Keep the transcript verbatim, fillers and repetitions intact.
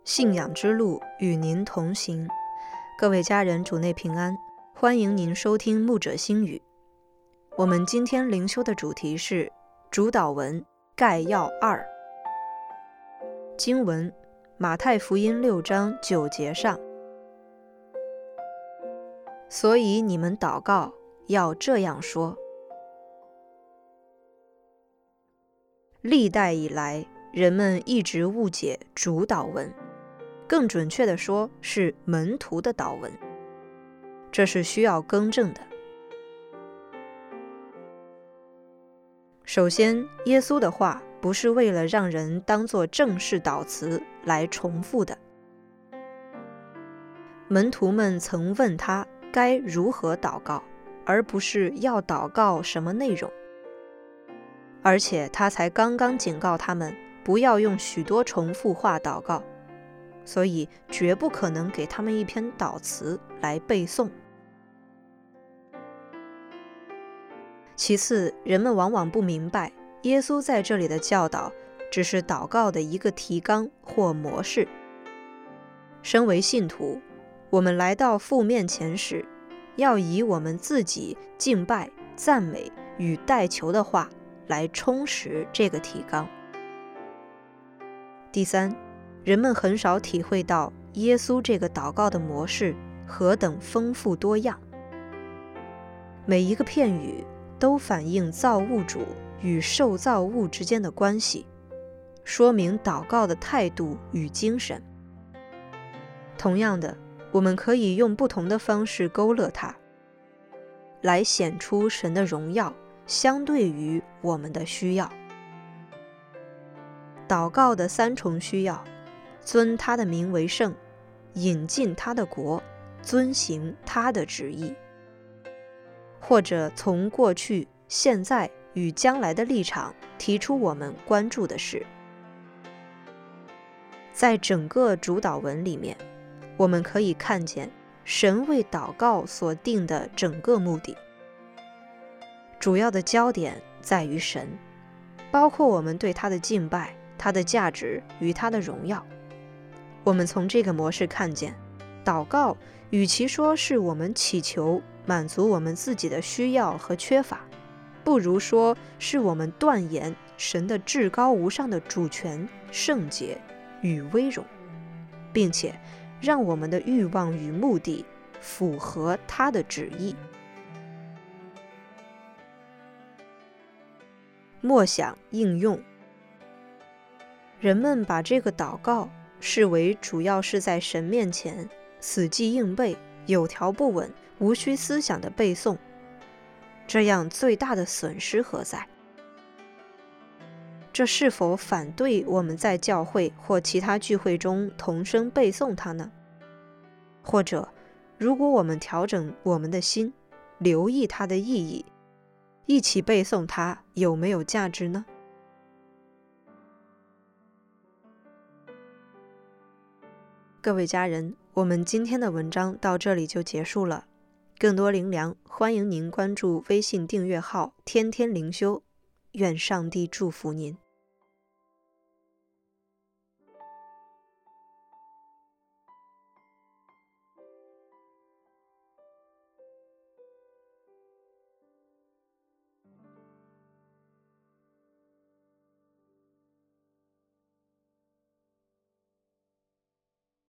信仰之路与您同行。各位家人，主内平安，欢迎您收听牧者心语。我们今天灵修的主题是主祷文概要二。经文马太福音六章九节上。所以你们祷告要这样说。历代以来，人们一直误解主祷文，更准确地说是门徒的祷文，这是需要更正的。首先，耶稣的话不是为了让人当作正式祷词来重复的。门徒们曾问他该如何祷告，而不是要祷告什么内容。而且他才刚刚警告他们不要用许多重复话祷告，所以绝不可能给他们一篇祷词来背诵。其次，人们往往不明白耶稣在这里的教导只是祷告的一个提纲或模式。身为信徒，我们来到父面前时，要以我们自己敬拜、赞美与代求的话来充实这个提纲。第三，人们很少体会到耶稣这个祷告的模式何等丰富多样。每一个片语都反映造物主与受造物之间的关系，说明祷告的态度与精神。同样的，我们可以用不同的方式勾勒它，来显出神的荣耀相对于我们的需要。祷告的三重需要：尊他的名为圣，引进他的国，遵行他的旨意。或者从过去、现在与将来的立场提出我们关注的事。在整个主祷文里面，我们可以看见神为祷告所定的整个目的。主要的焦点在于神，包括我们对他的敬拜、他的价值与他的荣耀。我们从这个模式看见，祷告与其说是我们祈求满足我们自己的需要和缺乏，不如说是我们断言神的至高无上的主权、圣洁与威荣，并且让我们的欲望与目的符合他的旨意。默想应用。人们把这个祷告视为主要是在神面前死记硬背、有条不紊、无需思想的背诵，这样最大的损失何在？这是否反对我们在教会或其他聚会中同声背诵它呢？或者，如果我们调整我们的心，留意它的意义，一起背诵它，有没有价值呢？各位家人，我们今天的文章到这里就结束了。更多灵粮，欢迎您关注微信订阅号天天灵修。愿上帝祝福您。